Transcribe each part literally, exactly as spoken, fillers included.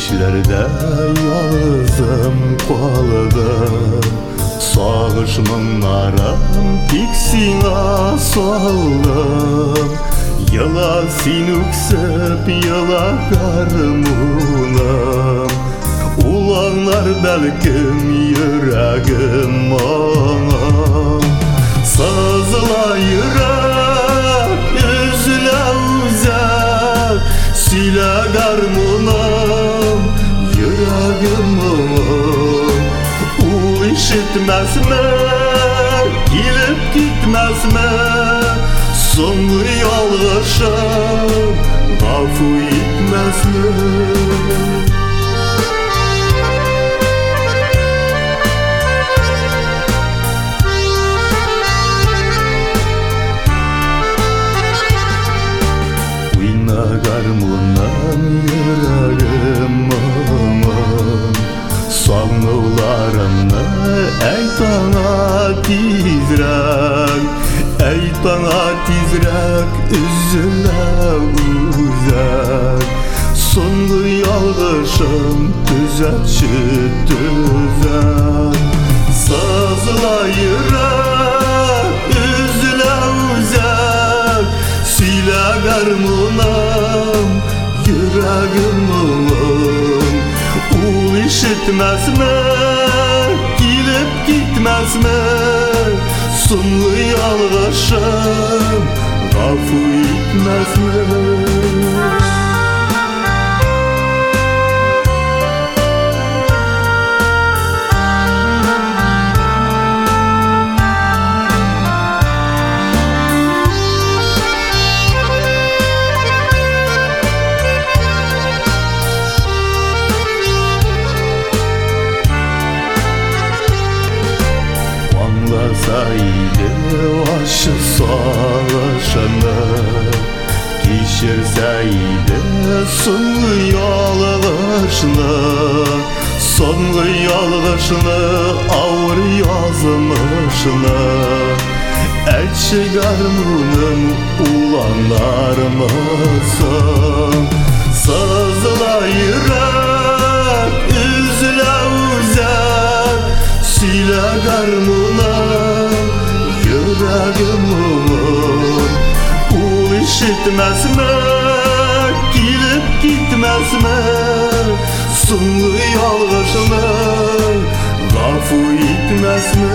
Düşlerde yalnızım kaldım, sağış mınarım tiksine saldım. Yıla sinüksüp yıla karmunum, ulanlar belkim yüreğim ağam. Sazla yürek, üzüle uzak, sile karmunum, yüreğim ağam. U işitmez mi, gelip gitmez mi, sonlu yalğışım, gafu etmez mi? Garmunam yüreğim aman, sanılarımı ey bana tizrek, ey bana tizrek, üzüle uzak. Sonlu yalğışım düzeltçi düzelt. Sazla yürek, üzüle uzak, sile garmunam, yüreğim ağam. Ul işitmez mi, gelip gitmez mi, sonlu yalğışım, gafu etmez mi? Anlasaydı aşı savaşını, geçirseydi sonlu yalğışını, sonlu yalğışını, ağır yazmışını. Etçi garmunum ulanlarımızın, sazla yürek, üzüle uzak, sile garmunam, yüreğim ağam. Ul işitmez mi, gelip gitmez mi, sonlu yalğışını, gafu etmez mi?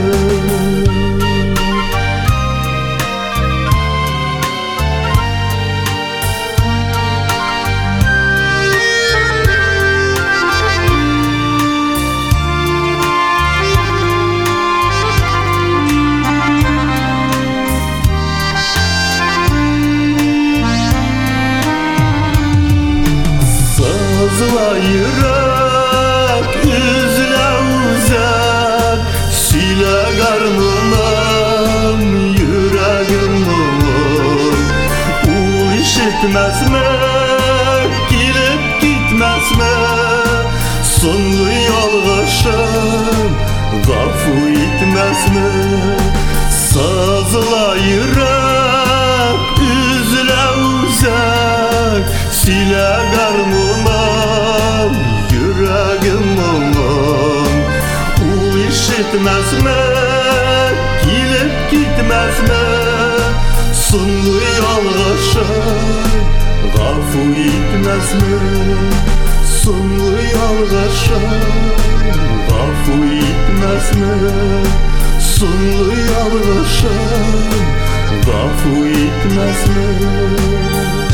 Sazla yürek, üzüle uzak, sile garmunam, yüreğim ağam. Ul işitmez mi, gelip gitmez mi, sonlu yalğışım, gafu etmez mi? Sazla yürek, üzüle uzak, sile garmunam, yüreğim ağam. Ul işitmez mi, gelip gitmez mi, sonlu yalğışım, gafu etmez mi? Sonlu yalğışım, gafu etmez mi? Sonlu yalğışım, gafu etmez mi?